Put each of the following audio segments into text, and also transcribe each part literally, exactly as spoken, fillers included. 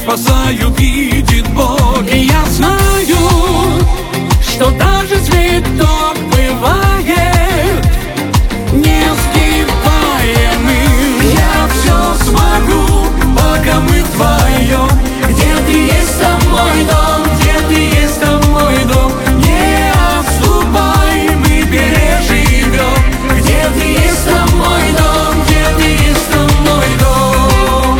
спасают, видит Бог. И я знаю, что даже цветок бывает несгибаемым. Я все смогу, пока мы вдвоем. Где ты есть, там мой дом, где ты есть, там мой дом. Не отступай, мы переживем. Где ты есть, там мой дом, где ты есть, там мой дом.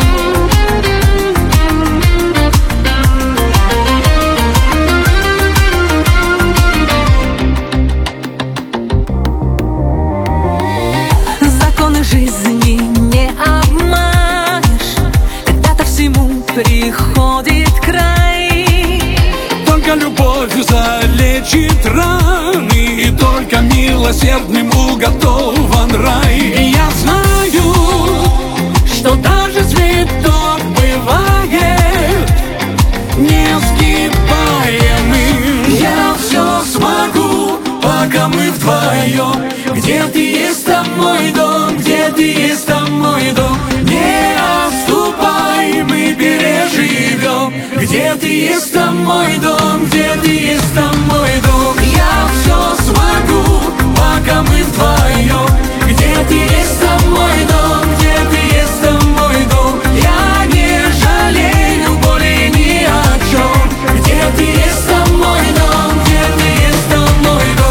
Законы жизни не обманешь, когда-то всему приходит край. Только любовью залечит раны, и только милосердным уготован рай. И я знаю, что даже цветок бывает несгибаемым. Я все смогу, пока мы вдвоем. Где ты есть, там мой дом, где ты есть, там мой дом. Не отступай, мы переживем. Где ты есть, там мой дом, где ты есть, там мой дом. Я все смогу, пока мы вдвоем. Где ты есть, там мой дом, где ты есть, там мой дом. Я не жалею более ни о чем. Где ты есть, там мой дом, где ты есть, там мой дом.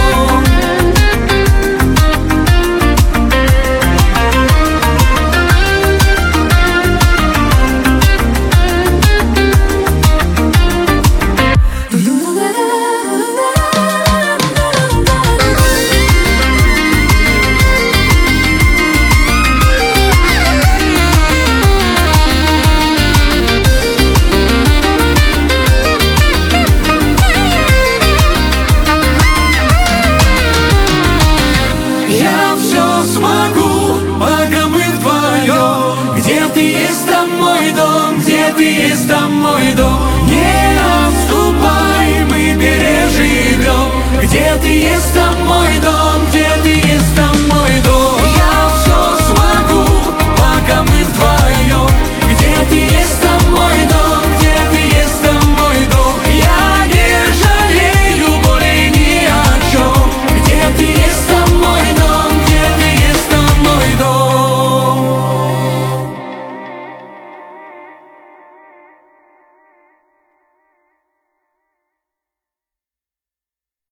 Я все смогу, пока мы вдвоем. Где ты есть, там мой дом, где ты есть, там мой дом. Не отступай, мы переживем. Где ты есть, там